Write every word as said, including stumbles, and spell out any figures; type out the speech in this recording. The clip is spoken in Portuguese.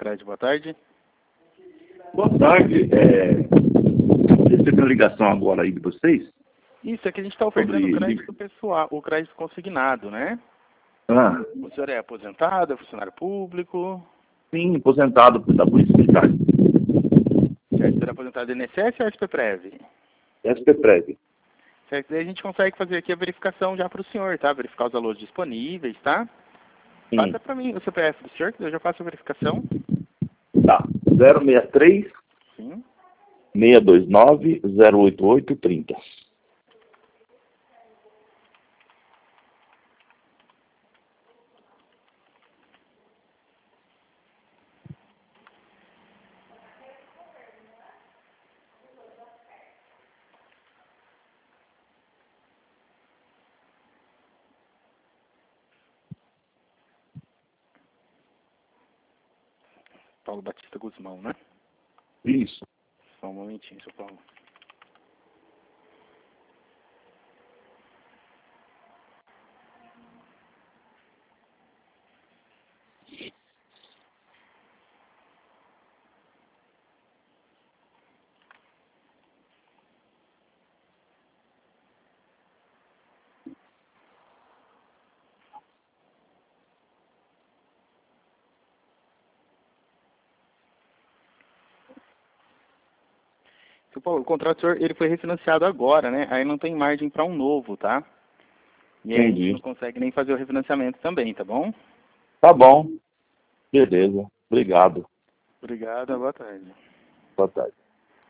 Crédito, boa tarde. Boa tarde. É... Você teve uma ligação agora aí de vocês? Isso, é que a gente está oferecendo Sobre... o crédito pessoal, o crédito consignado, né? Ah, O senhor é aposentado, é funcionário público? sim, aposentado da Polícia Militar. Certo, o senhor é aposentado do I N S S ou S P Prev? S P Prev. Certo, daí a gente consegue fazer aqui a verificação já para o senhor, tá? Verificar os valores disponíveis, tá? Sim. Passa para mim o C P F do senhor, que eu já faço a verificação. Tá. zero seis três, Sim. seis dois nove, zero oito oito, trinta. Paulo Batista Guzmão, né? Isso. Só um momentinho, seu Paulo. Seu Paulo, o contrato do senhor, ele foi refinanciado agora, né? Aí não tem margem para um novo, tá? E aí a gente Entendi. não consegue nem fazer o refinanciamento também, tá bom? Tá bom. Beleza. Obrigado. Obrigado, boa tarde. Boa tarde.